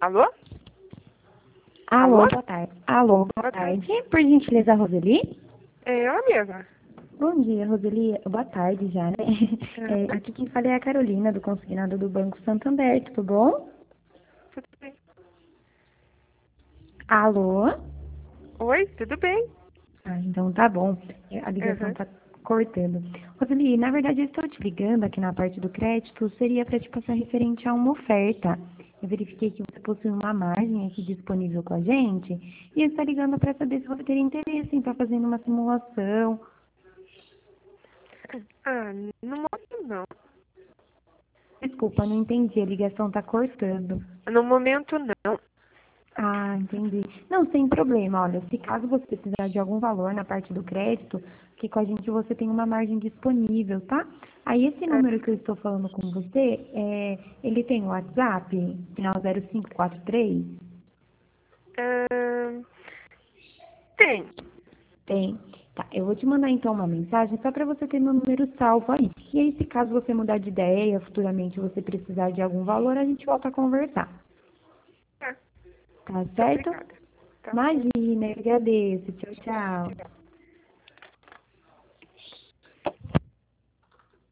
Alô? Alô, Alô? boa tarde. Alô, boa Boa tarde. tarde. Por gentileza, Roseli? É ela mesma. Bom dia, Roseli. Boa tarde já, né? Uhum. Aqui quem fala é a Carolina, do consignado do Banco Santander, tudo bom? Tudo bem. Alô? Oi, tudo bem? Ah, então tá bom. A ligação Uhum. tá cortando. Roseli, na verdade eu estou te ligando aqui na parte do crédito, seria para te passar referente a uma oferta. Eu verifiquei que você possui uma margem aqui disponível com a gente e eu estou ligando para saber se você teria interesse em estar fazendo uma simulação. Ah, no momento não. Desculpa, não entendi, a ligação tá cortando. No momento não. Ah, entendi. Não, sem problema. Olha, se caso você precisar de algum valor na parte do crédito, que com a gente você tem uma margem disponível, tá? Aí esse É, número que eu estou falando com você, ele tem o WhatsApp, final 0543? ah, tem. Tem. Tá, eu vou te mandar então uma mensagem só para você ter meu número salvo aí. E aí, se caso você mudar de ideia, futuramente você precisar de algum valor, a gente volta a conversar. Tá. Tá Muito certo? obrigada. Tá. Imagina, eu agradeço. Tchau, tchau.